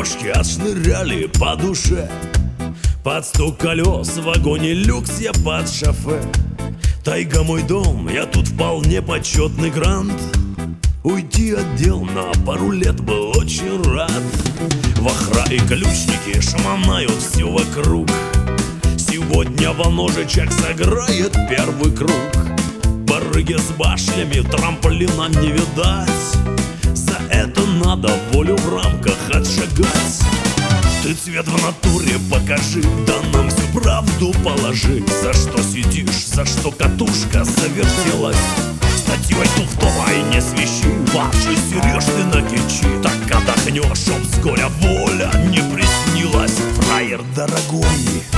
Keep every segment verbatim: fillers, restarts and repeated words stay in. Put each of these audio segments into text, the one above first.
ножки отшныряли по душе. Под стук колес в вагоне люкс я под шофе. Тайга мой дом, я тут вполне почетный грант. Уйти от дел на пару лет был очень рад. Вахра и ключники шаманают все вокруг. Сегодня волножечек сыграет первый круг. Барыги с башнями, трамплина не видать. За это надо волю в рамках отшагать. Ты цвет в натуре покажи, да нам всю правду положи. За что сидишь, за что катушка завертелась. Статьей туфтовой не свищи, ваши сереж ты на кичи. Так отдохнешь, чтоб с горя воля не приснилась. Фраер дорогой,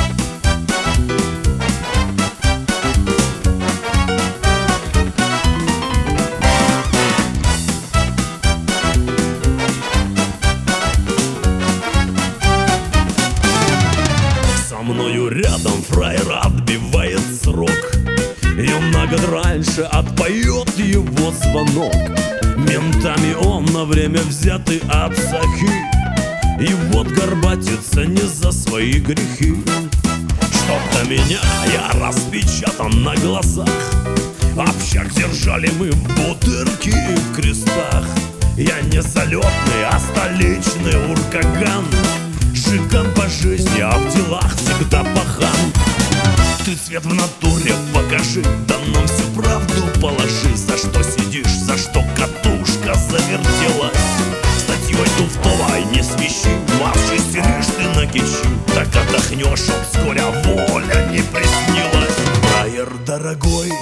со мною рядом фраер отбивает срок. И на год раньше отпоет его звонок. Ментами он на время взятый от сахи. И вот горбатится не за свои грехи. Чтоб-то меня я распечатан на глазах. Общак держали мы в бутырке и в крестах. Я не залетный, а столичный уркаган. Жиган по жизни, а в делах всегда пахан. Ты цвет в натуре покажи, да нам всю правду положи. За что сидишь, за что катушка завертелась. Статьей туфтовой не свищи, марши сидишь ты на кичи. Так отдохнешь, чтоб вскоре воля не приснилась. Фраер дорогой,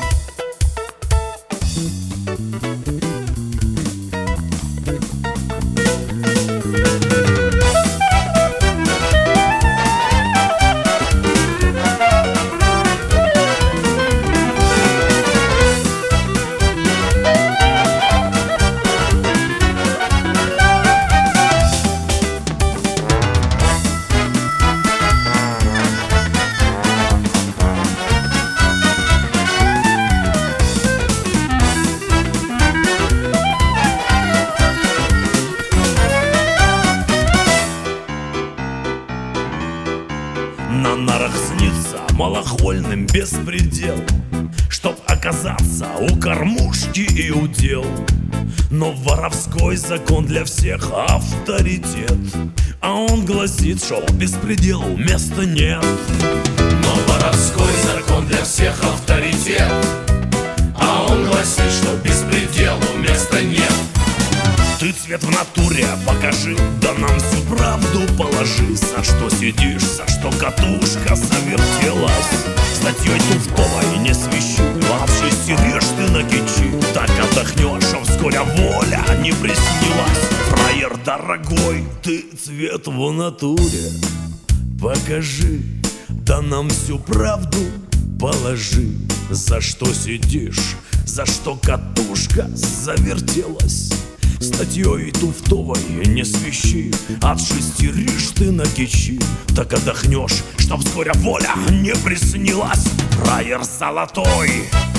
на нарах снится малохольным беспредел, чтоб оказаться у кормушки и удел. Но воровской закон для всех авторитет, а он гласит, что беспределу места нет. Но воровской закон для всех авторитет, а он гласит, что беспределу места нет. Ты цвет в натуре покажи, да нам всю правду положи. За что сидишь, за что катушка завертелась. Статьей туфтовой не свищи, вообще сидишь ты на кичи. Так отдохнешь, чтоб вскоре воля не приснилась. Фраер дорогой, ты цвет в натуре покажи, да нам всю правду положи. За что сидишь, за что катушка завертелась. Статьей туфтовой не свищи, отшестеришь ты на кичи. Так отдохнешь, чтоб вскоре воля не приснилась. Фраер золотой.